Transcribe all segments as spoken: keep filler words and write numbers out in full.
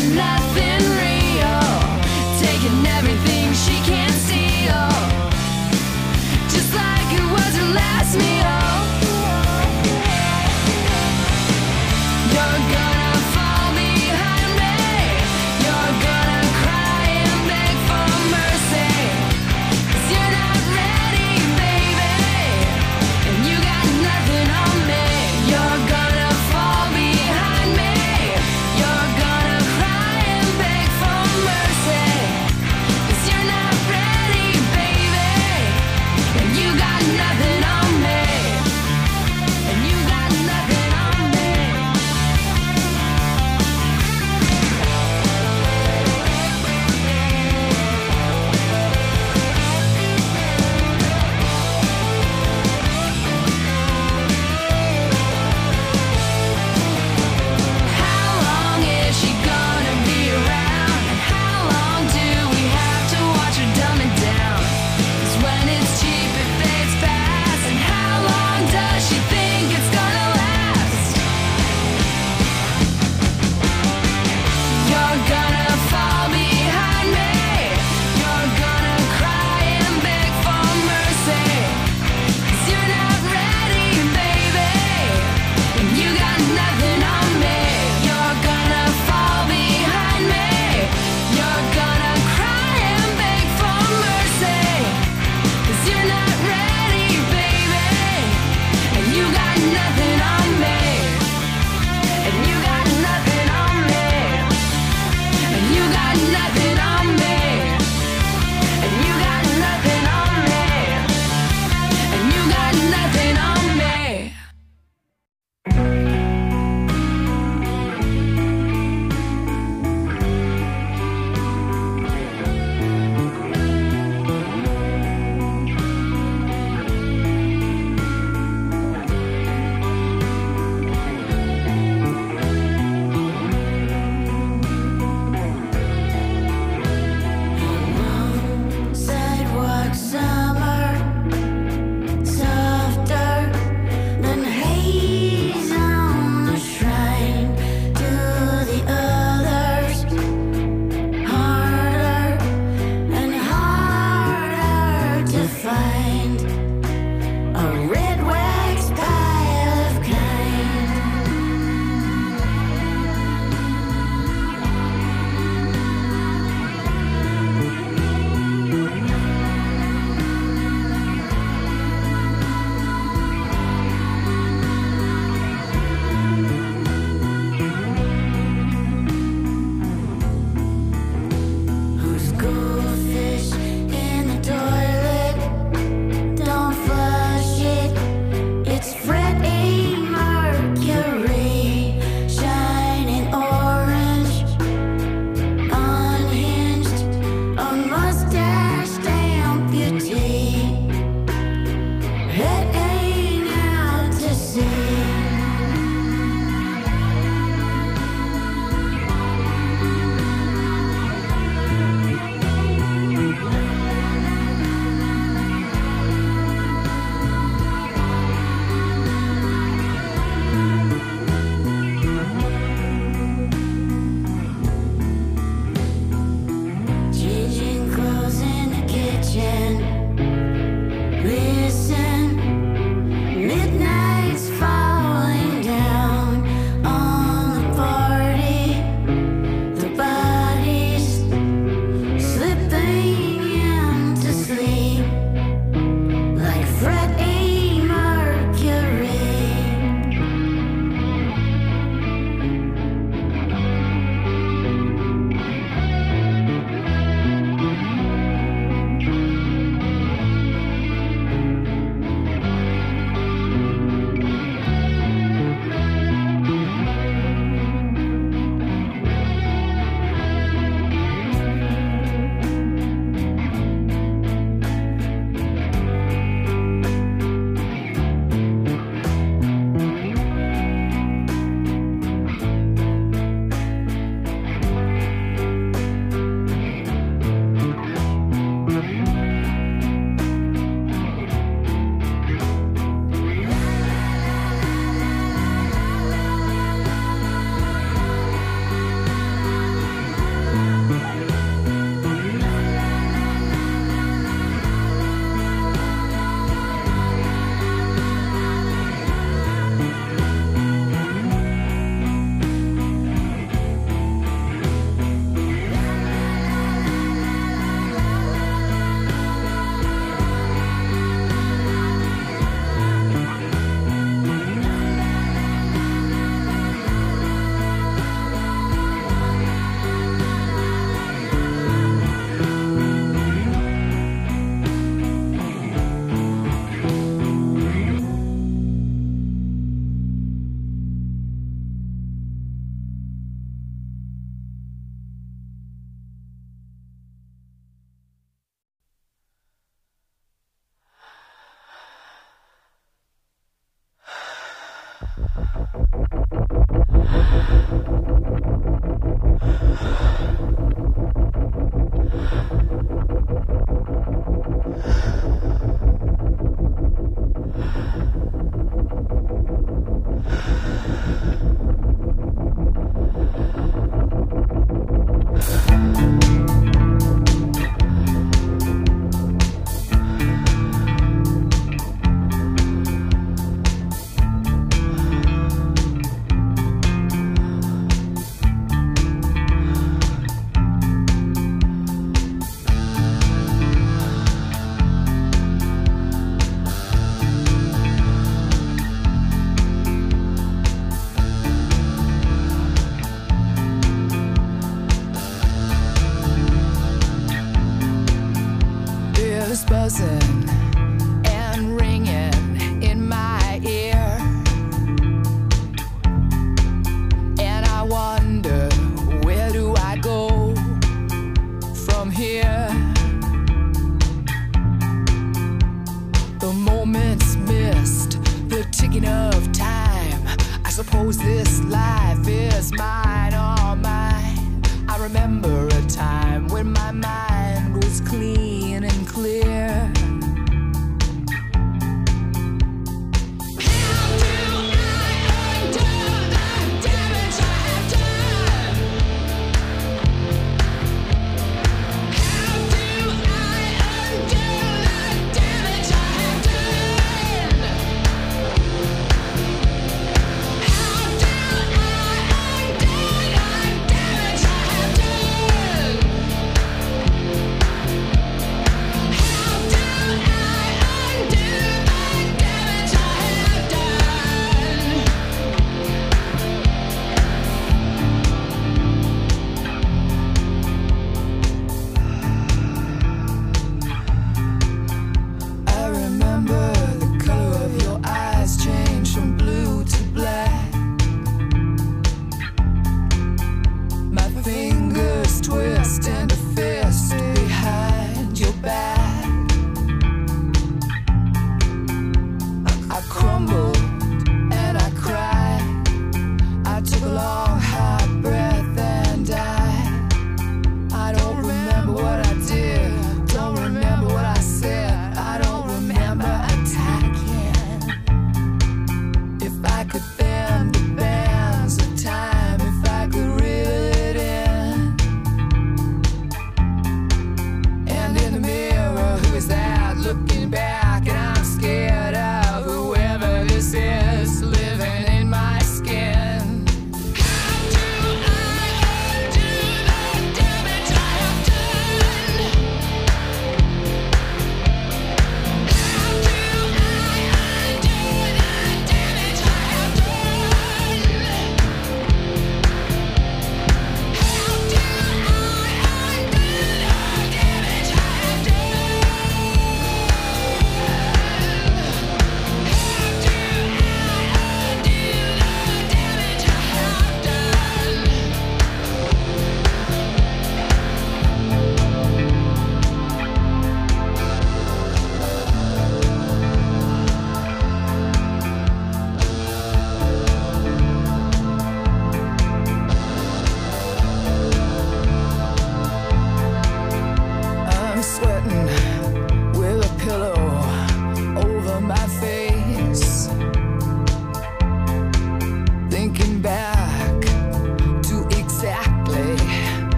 nothing real, taking everything she can't steal, just like it was her last meal. You're gonna fall behind me, you're gonna cry and beg for mercy, 'cause you're not ready, baby, and you got nothing on me. You're gonna fall behind me, you're gonna cry and Buzzing and ringing in my ear, and I wonder, where do I go from here? The moments missed, the ticking of time. I suppose this life is mine, all mine. I remember a time when my mind was clean and clear.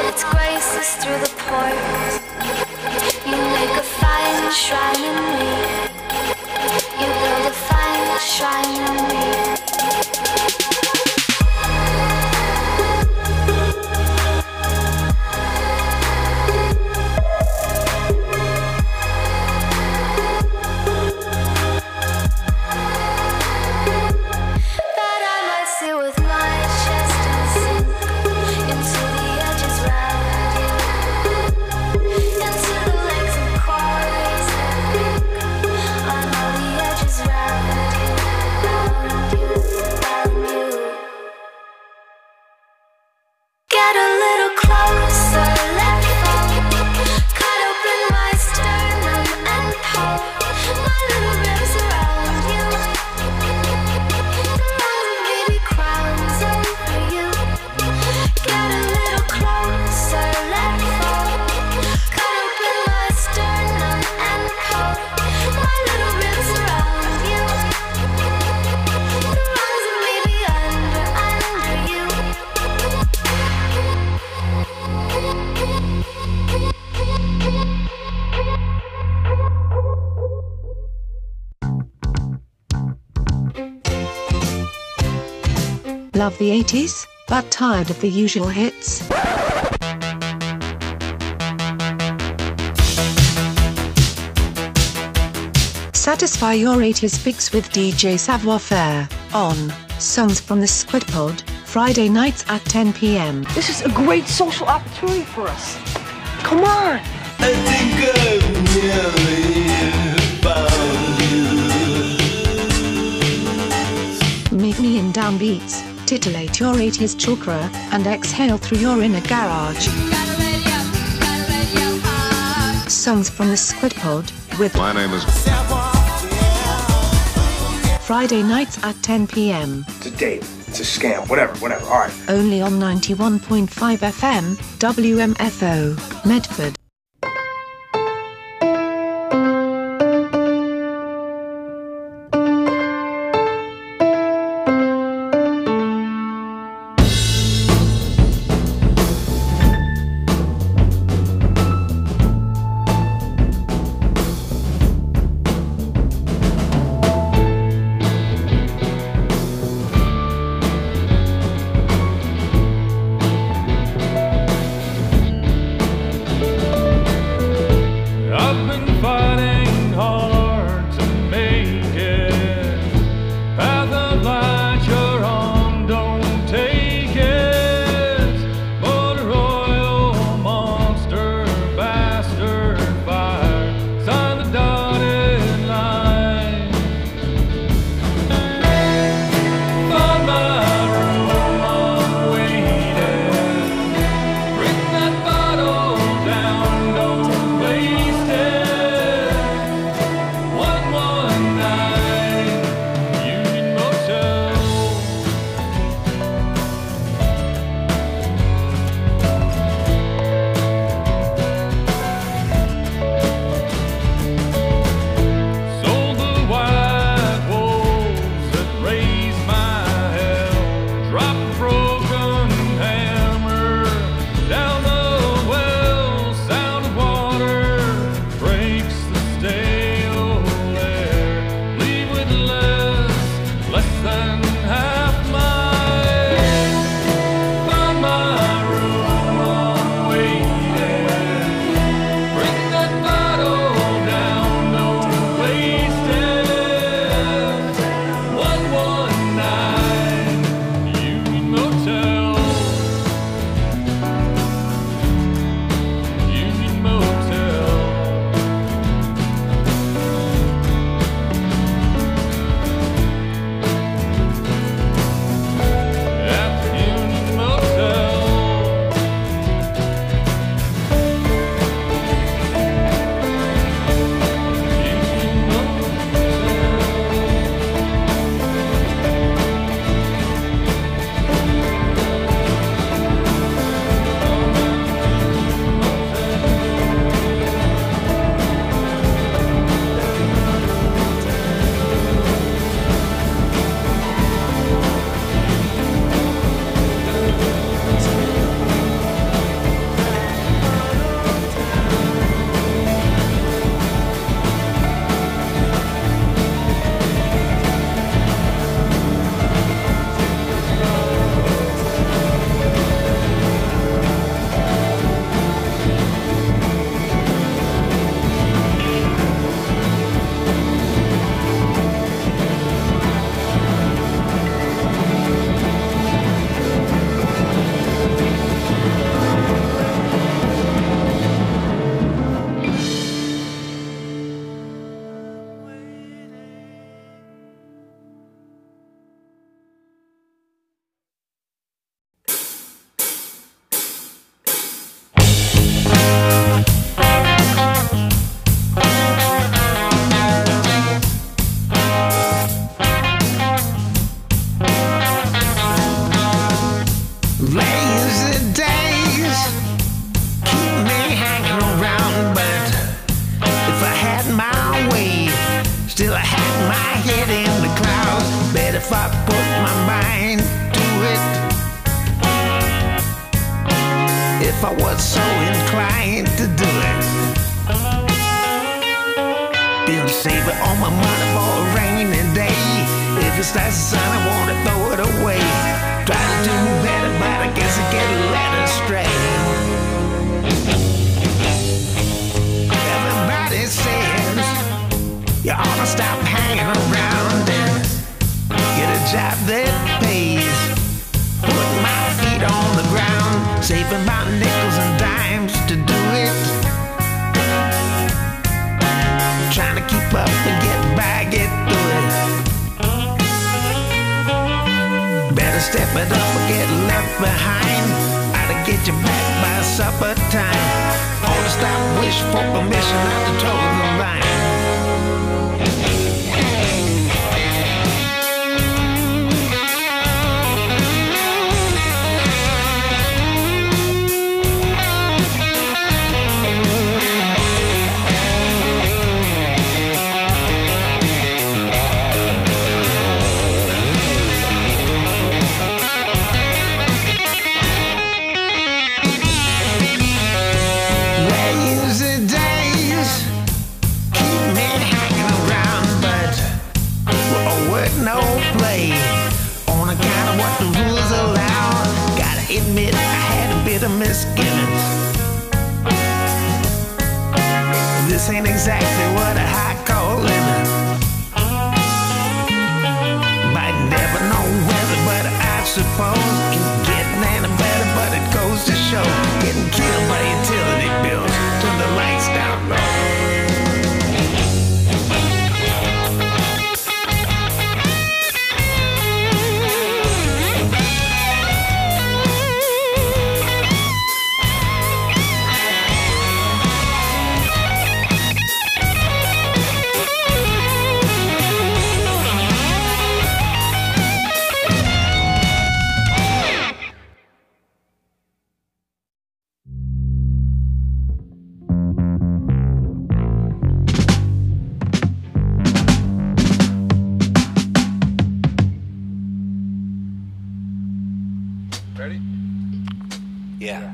its graces through the pores. You make a fine shrine in me. You build a fine shrine in me. Love the eighties, but tired of the usual hits? Satisfy your eighties fix with D J Savoir Faire, on Songs from the Squid Pod, Friday nights at ten p m. This is a great social opportunity for us. Come on! I think I've nearly found you. Meet me in downbeats, titillate your eighties chakra, and exhale through your inner garage. Songs from the Squid Pod, with My name is Friday nights at ten p m. It's a date. It's a scam. Whatever, whatever. All right. Only on ninety-one point five F M, W M F O, Medford. if I was so inclined to do it. Been saving all my money for a rainy day. If it starts to sun, I want to throw it away. Try to do better, but I guess I get led astray. Everybody says you ought to stop hanging around and get a job that pays. Put my feet on the ground, saving my nickels and dimes to do it. Trying to keep up and get by, get through it. Better step it up or get left behind. I'll get you back by supper time. Ought to stop, wish for permission not to toe the line. No play on account of what the rules allow. Gotta admit I had a bit of misgivings. This ain't exactly what a high call living. Might never know whether, but I suppose ain't getting any better. But it goes to show, getting killed by utility bills. Turn the lights down low. Ready? Yeah.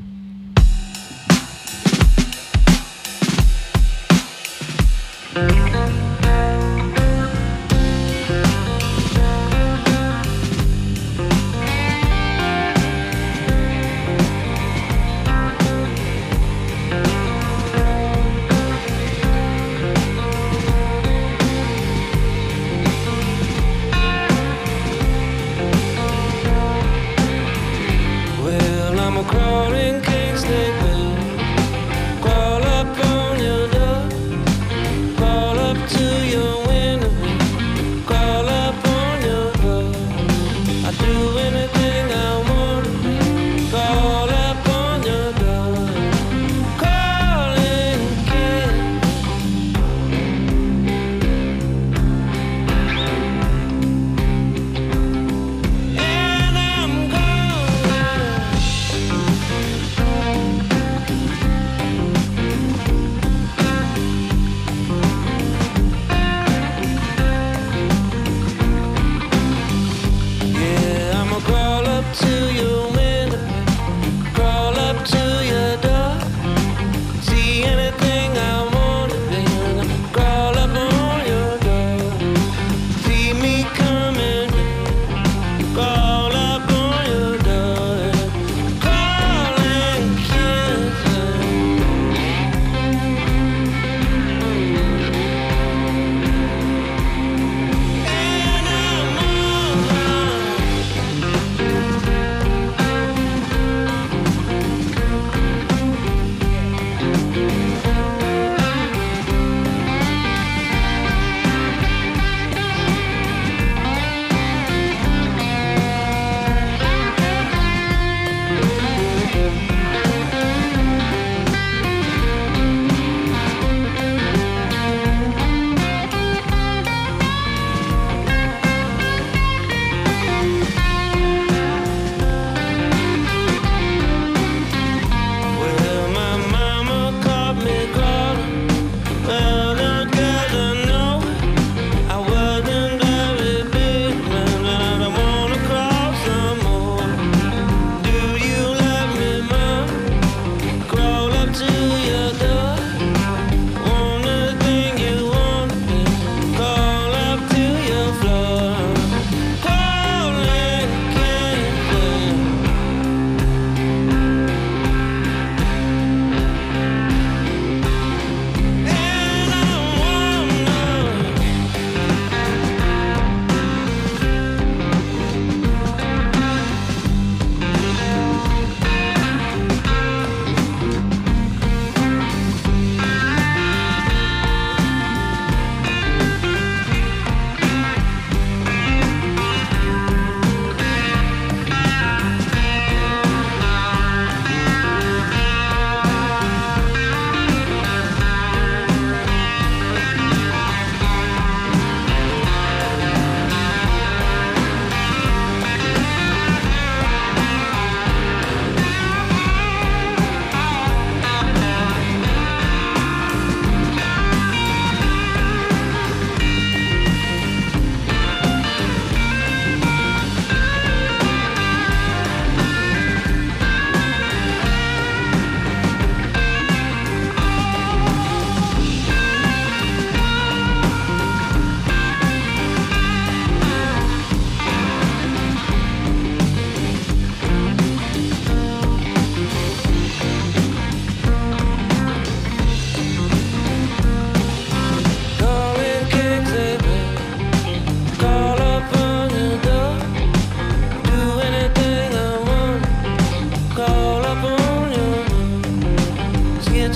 Crawling king snake man, crawl up on your door, crawl up to your window, crawl up on your door. I'd do anything I wanna do, crawl up on your door, crawling king. And I'm gonna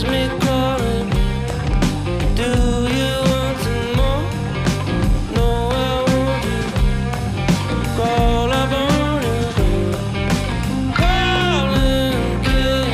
gets me calling. Do you want some more? No, I want you. Call up on you, girl. Calling again.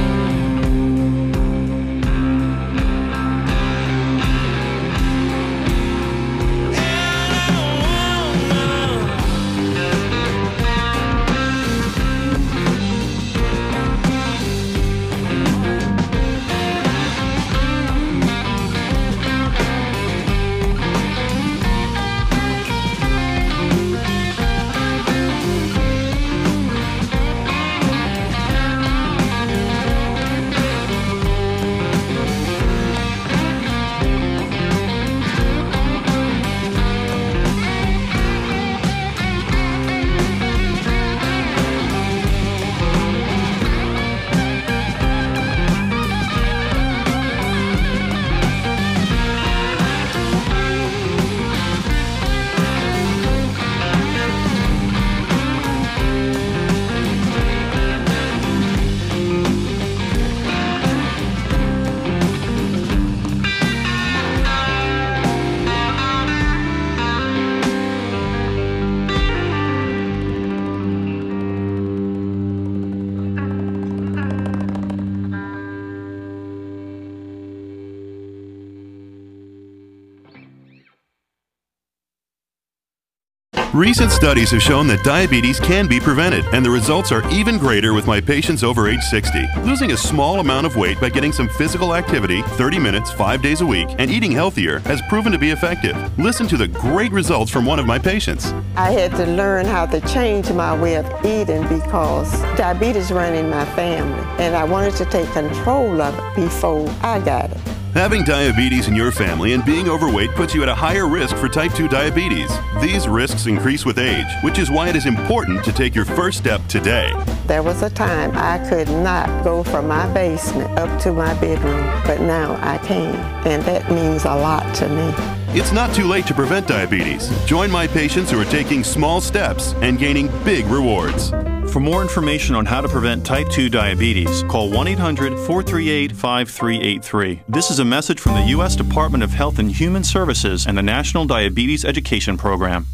Recent studies have shown that diabetes can be prevented, and the results are even greater with my patients over age sixty. Losing a small amount of weight by getting some physical activity, thirty minutes, five days a week, and eating healthier has proven to be effective. Listen to the great results from one of my patients. I had to learn how to change my way of eating because diabetes ran in my family, and I wanted to take control of it before I got it. Having diabetes in your family and being overweight puts you at a higher risk for type two diabetes. These risks increase with age, which is why it is important to take your first step today. There was a time I could not go from my basement up to my bedroom, but now I can, and that means a lot to me. It's not too late to prevent diabetes. Join my patients who are taking small steps and gaining big rewards. For more information on how to prevent type two diabetes, call one eight hundred, four three eight, five three eight three. This is a message from the U S Department of Health and Human Services and the National Diabetes Education Program.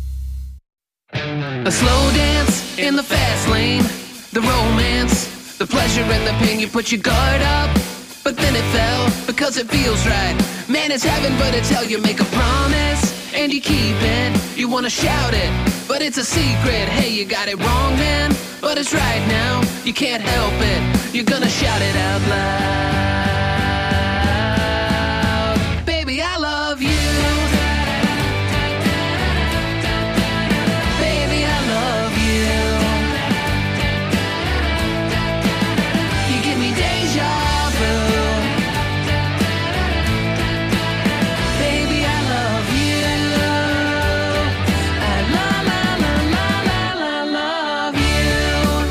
A slow dance in the fast lane, the romance, the pleasure and the pain. You put your guard up, but then it fell because it feels right. Man, it's heaven, but it's hell. You make a promise and you keep it. You wanna shout it, but it's a secret. Hey, you got it wrong, man, but it's right now. You can't help it. You're gonna shout it out loud. Baby, I love you. Baby, I love you. You give me deja vu. Baby, I love you. I la la la la la la love you.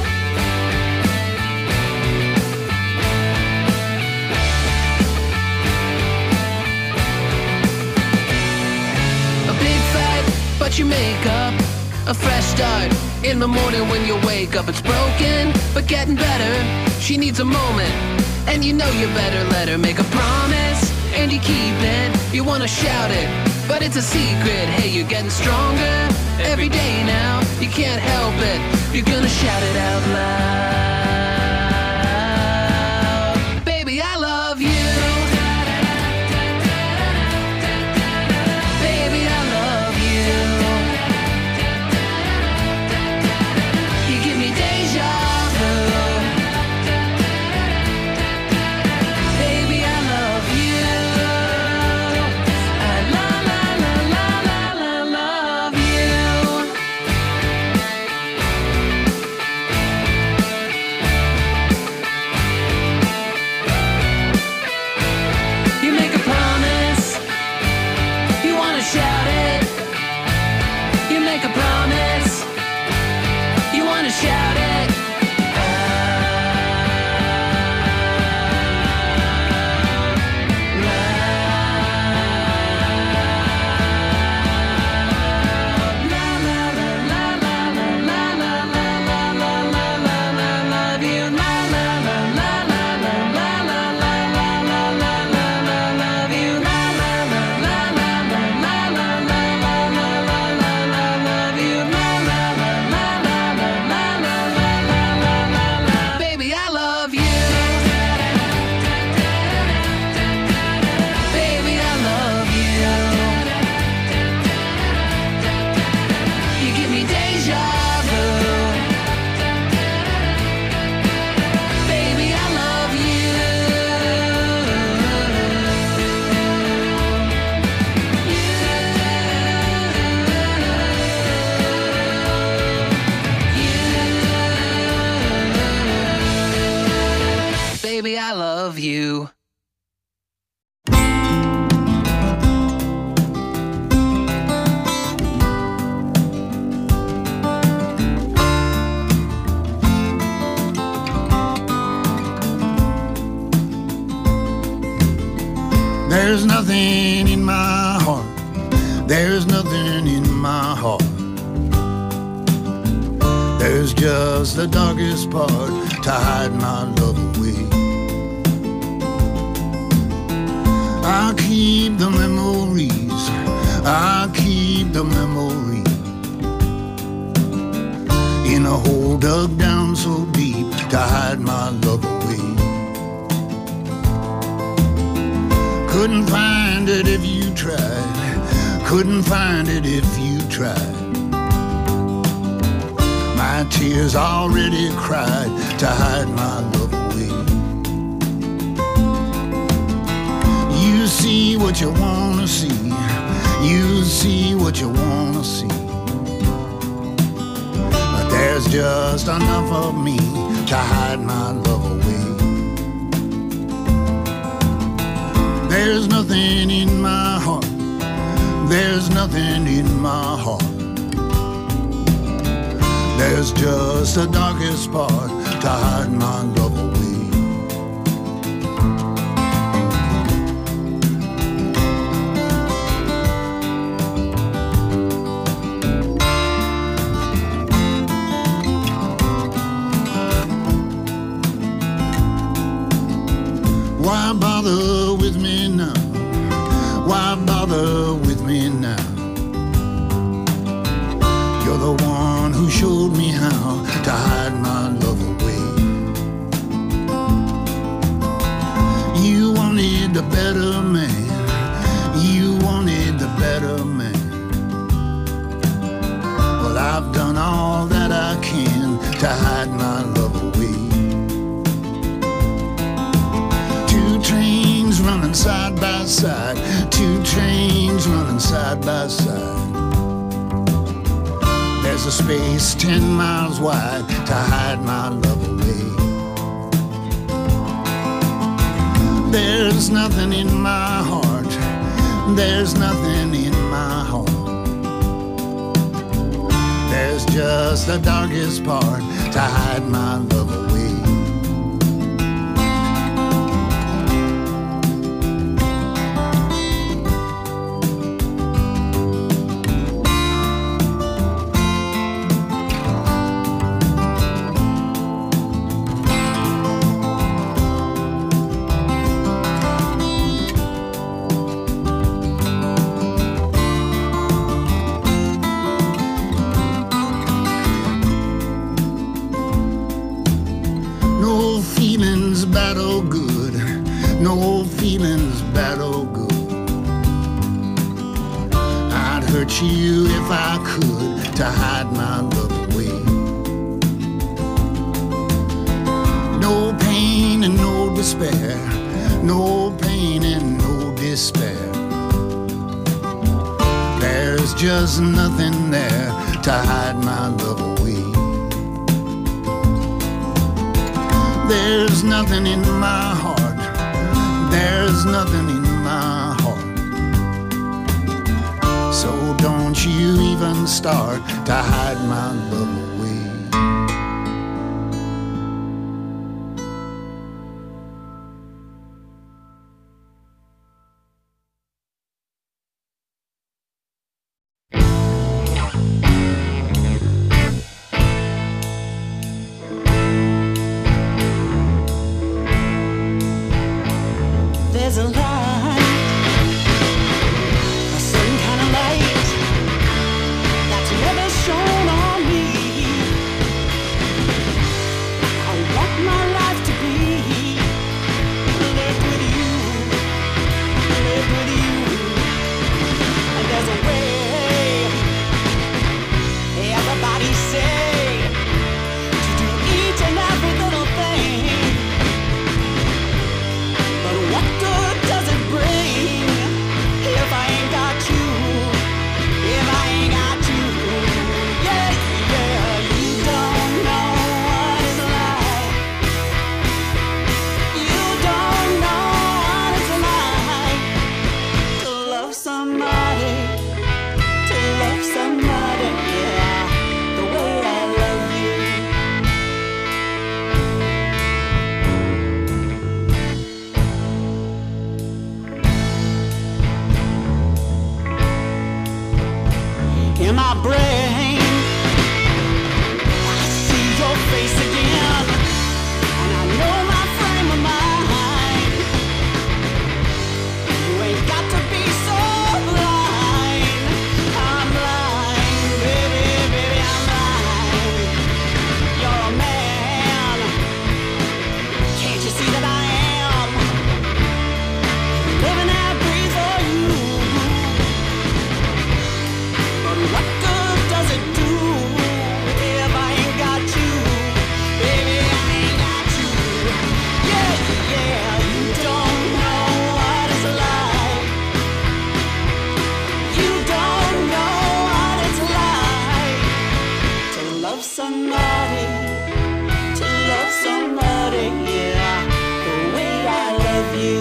A big fight, but you make up. A fresh start in the morning when you wake up. It's broken, but getting better. She needs a moment, and you know you better let her make a promise, and you keep it. You wanna shout it, but it's a secret. Hey, you're getting stronger every day now. You can't help it. You're gonna shout it out loud. Baby, I love you. Baby, I love you. You give me deja vu. Baby, I love you. I la la la la la la love you. baby, I love you. There's nothing in my heart. There's nothing in my heart. There's just the darkest part to hide my love away. I'll keep the memories. I'll keep the memories in a hole dug down so deep to hide my love away. Couldn't find it if you tried. Couldn't find it if you tried. My tears already cried to hide my love away. You see what you wanna see. You see what you wanna see. But there's just enough of me to hide my love away. There's nothing in my heart. There's nothing in my heart. There's just the darkest part to hide my love away. Why bother with me now? Why bother with me now? You're the one who showed me how to hide my love away. You wanted the better man. You wanted the better man. Well, I've done all that I can to hide my love away. Two trains running side by side. Two trains running side by side. There's a space ten miles wide to hide my love away. There's nothing in my heart. There's nothing in my heart. There's just the darkest part to hide my love away. No feelings bad or good. I'd hurt you if I could to hide my love away. No pain and no despair. No pain and no despair. There's just nothing there to hide my love away. There's nothing in my heart. There's nothing in my heart. So don't you even start to hide my love away. There's a light, a certain kind of light that's never shone on me. I want my life to be lived with you, lived with you. And there's a way, everybody say, to do each and every little thing. But what good does it my brain. I see your face again, and I know my frame of mind. You ain't got to be so blind. I'm blind, baby, baby, I'm blind. You're a man. Can't you see that I am living and breathe for you? But what good does it do if I ain't got you? Baby, I ain't got you. Yeah, yeah, you don't know what it's like. You don't know what it's like to love somebody, to love somebody, yeah, the way I love you.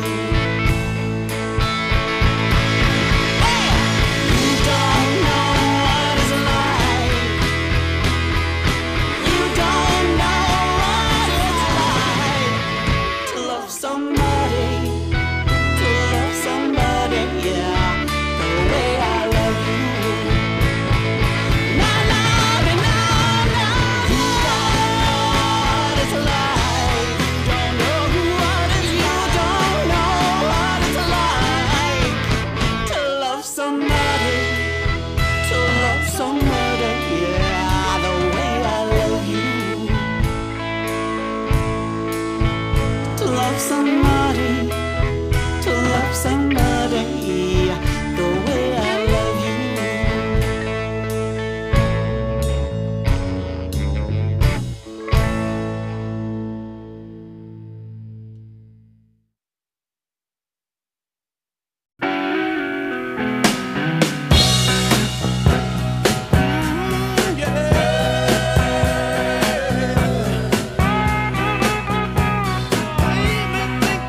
You don't know what it's like. You don't know what it's like to love somebody, to love somebody, yeah, the way I love you. No, no, no, no, no. You don't know what it's like. You don't know what it's. You don't know what it's like to love somebody, to love somebody, yeah, the way I love you. To love somebody, to love somebody, yeah, the way I love you. Leave me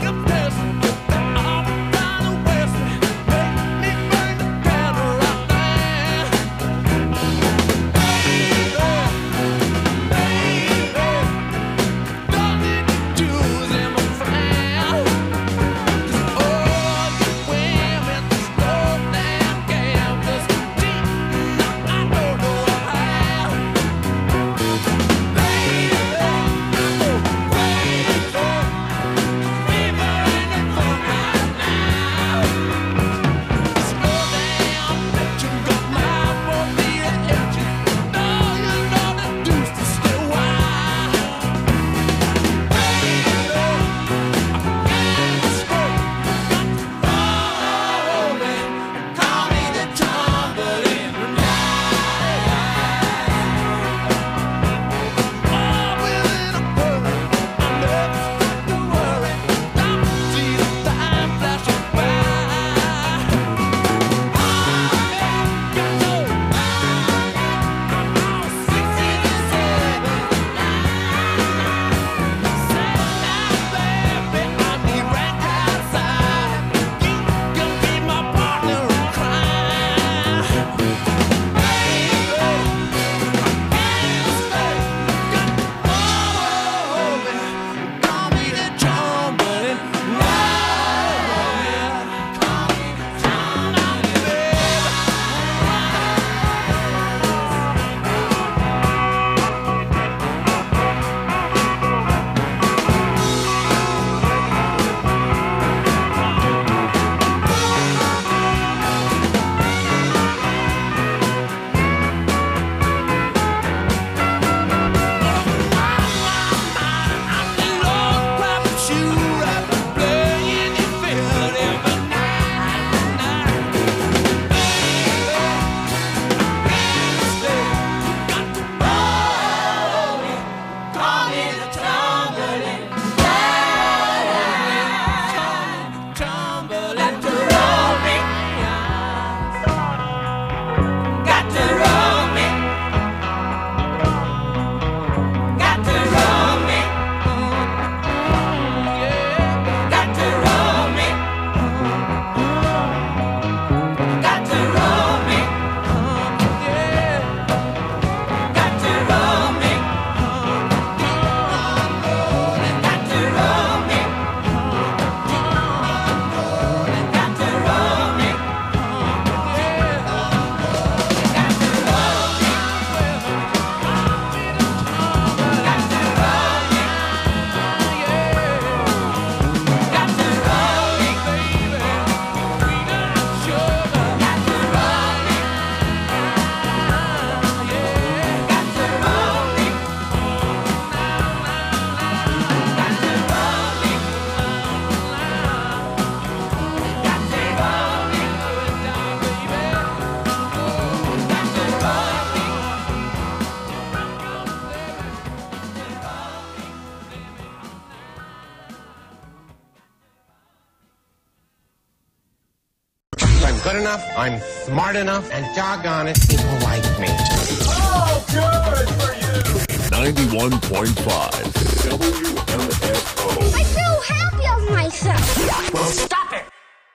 good enough, I'm smart enough, and doggone it, people like me. Oh, good for you! ninety-one point five W M F O. I feel happy of myself. Well, stop it!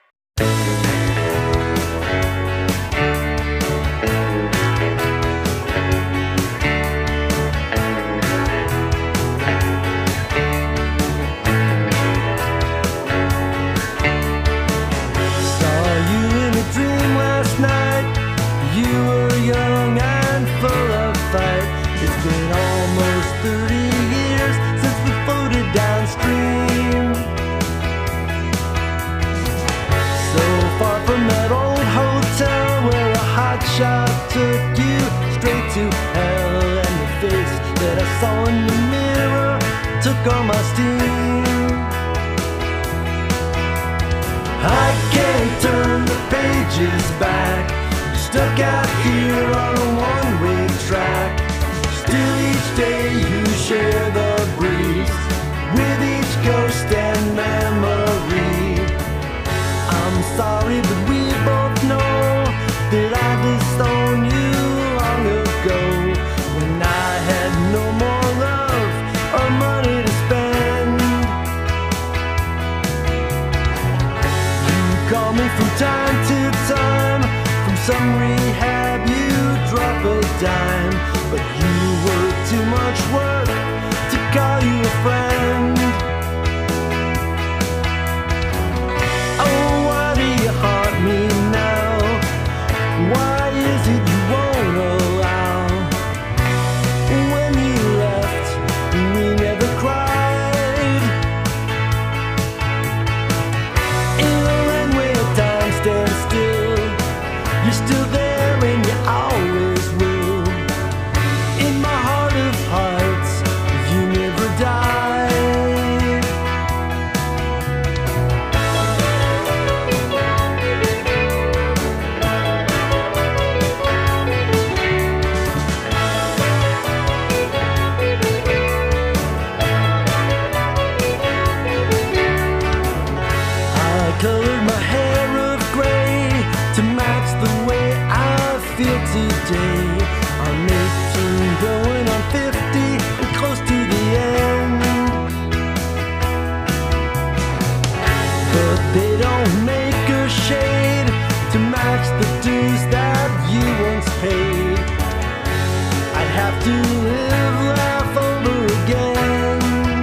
Shot took you straight to hell, and the face that I saw in the mirror took all my steam. I can't turn the pages back, stuck out here on a one-way track. Still each day you share the breeze with each ghost and memory. I'm sorry, but we both know that I disowned you long ago, when I had no more love or money to spend. You call me from time to time, from some rehab you drop a dime, but you were too much work to call you a friend. Oh, why do you haunt me now? Why is it you won't allow? When you left, we never cried. In a runway of time stands still, you're still there and you always will. In my heart of hearts, you never died. Colored my hair of gray to match the way I feel today. I'm eighteen going on fifty and close to the end, but they don't make a shade to match the dues that you once paid. I'd have to live life over again.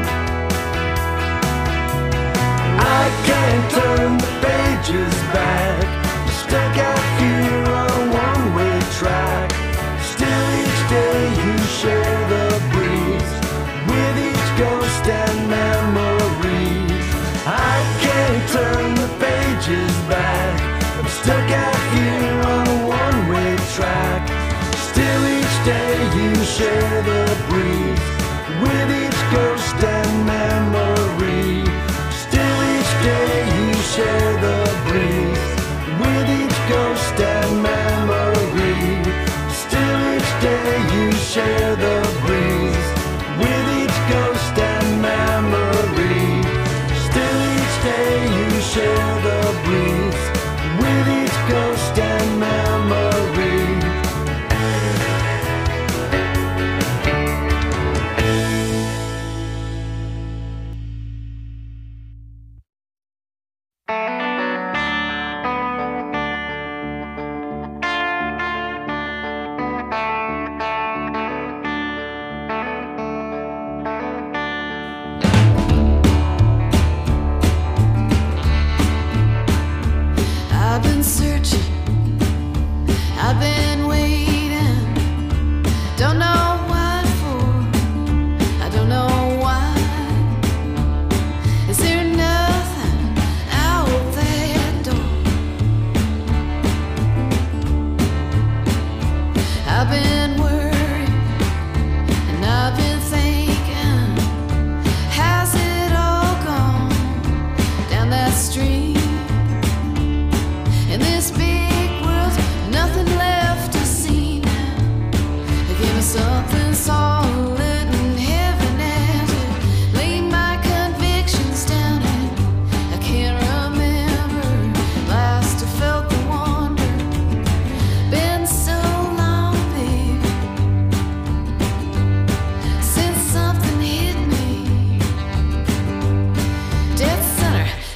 I can't turn the pages back, stuck out here on a one-way track. Still each day you share the breeze with each ghost and memory. I can't turn the pages back, I'm stuck out here on a one-way track. Still each day you share the breeze with each ghost and memory. Still each day you share the breeze with each ghost and memory. Still each day you share the breeze with each ghost and memory. Still each day you share the breeze with each ghost and memory. I've been searching, I've been waiting, don't know what for, I don't know why. Is there nothing out that door? I've been worried and I've been thinking, has it all gone down that street? In this big world, nothing left to see now. Give me something solid and heaven as it lay my convictions down. And I can't remember last I felt the one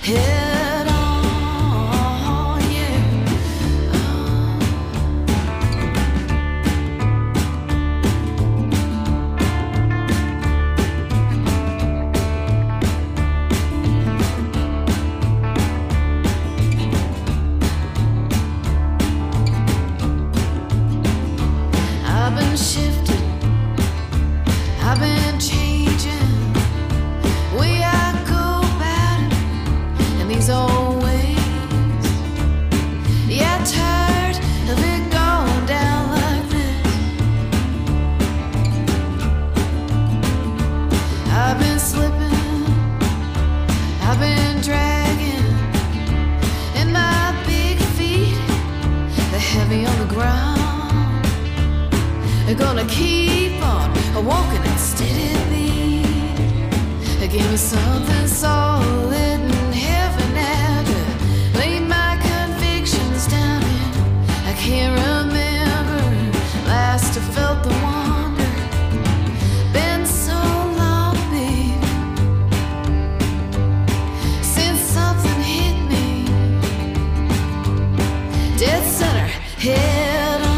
head on, yeah. I've been shifted, I've been changing. We are go about it in these old ways. Yeah, tired of it going down like this. I've been slipping, I've been dragging, and my big feet, they're heavy on the ground. They're gonna keep on walking at steady beat. Give me something solid and heavy now to lay my convictions down in. I can't remember last I felt the wonder. Been so long, baby, since something hit me dead center head on.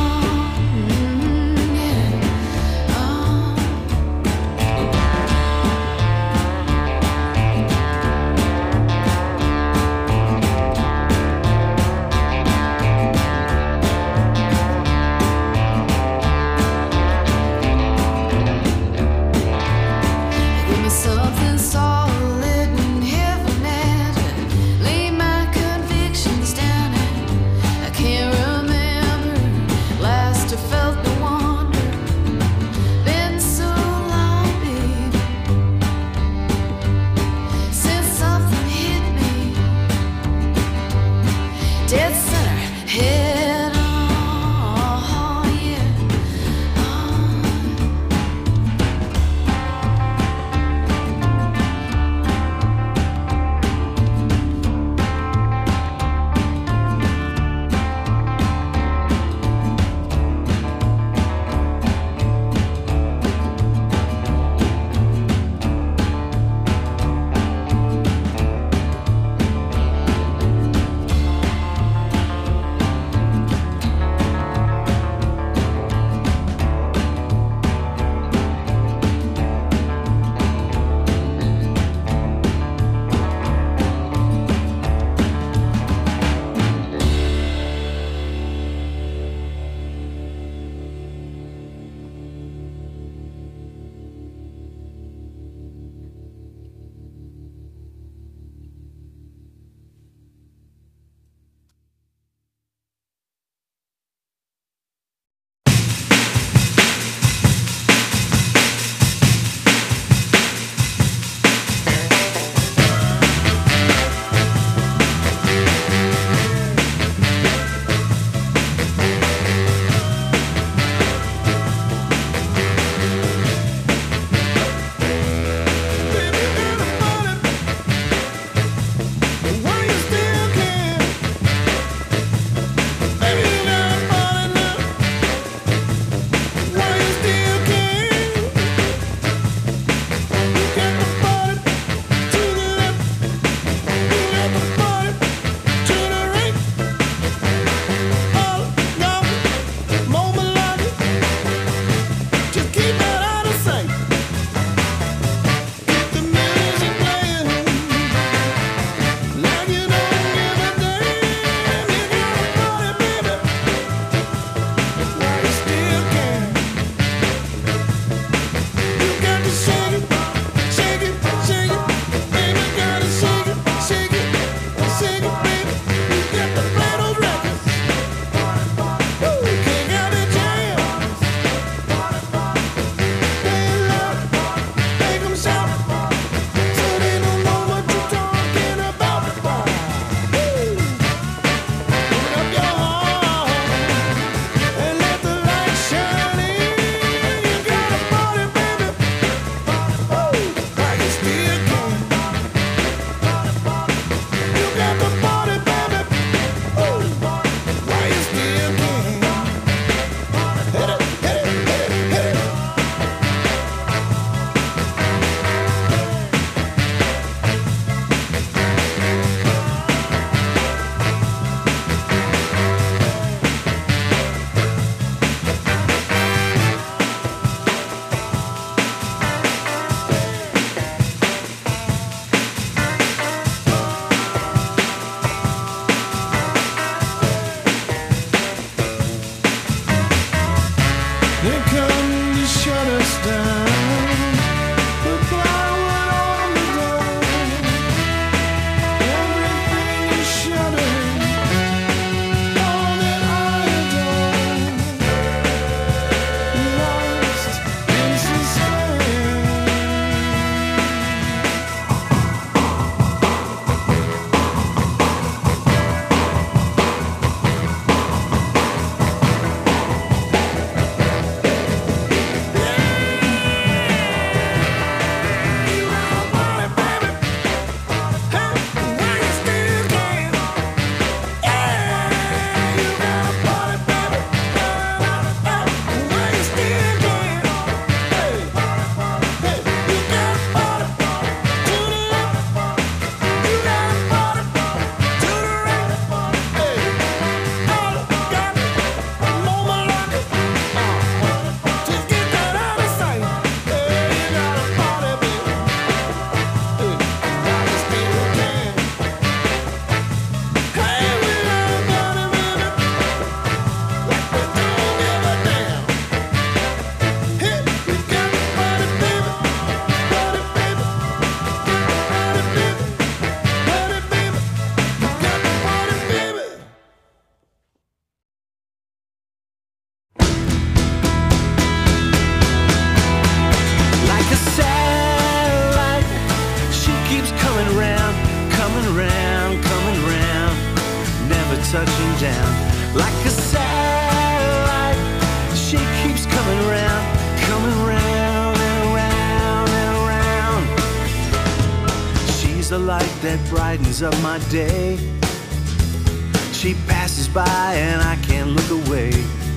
touching down. Like a satellite, she keeps coming round, coming round and around and around. She's the light that brightens up my day. She passes by and I can't look away.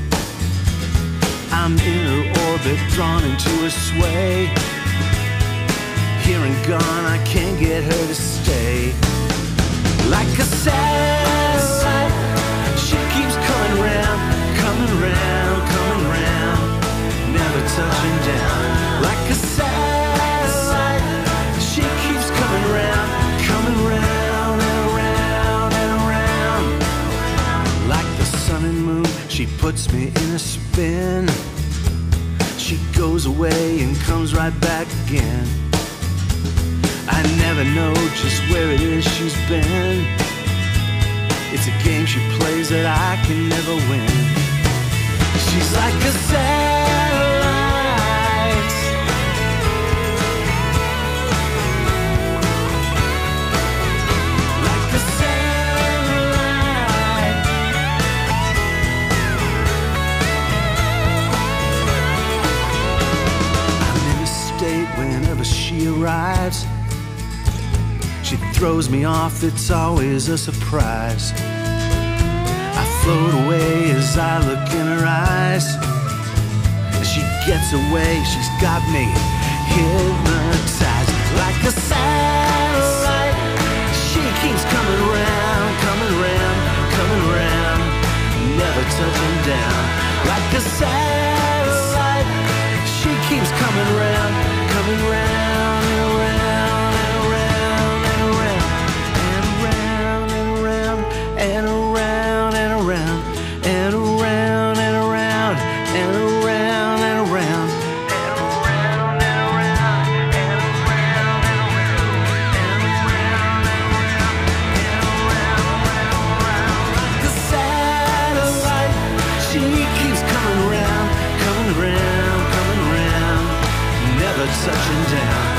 I'm in her orbit, drawn into her sway. Here and gone, I can't get her to stay. Like a satellite, she keeps coming round, coming round, coming round, never touching down. Like a satellite, she keeps coming round, coming round and around and around. Like the sun and moon, she puts me in a spin. She goes away and comes right back again. I never know just where it is she's been. It's a game she plays that I can never win. She's like a satellite. Like a satellite. I'm in a state whenever she arrives. She throws me off, it's always a surprise. I float away as I look in her eyes. As she gets away, she's got me hypnotized. Like a satellite, she keeps coming round, coming round, coming round, never touching down. Like a satellite, she keeps coming round, coming round and around and around and around and around and around and around and around and around and around and around and around. Like a satellite, she keeps coming round, coming round, coming round, never touching down.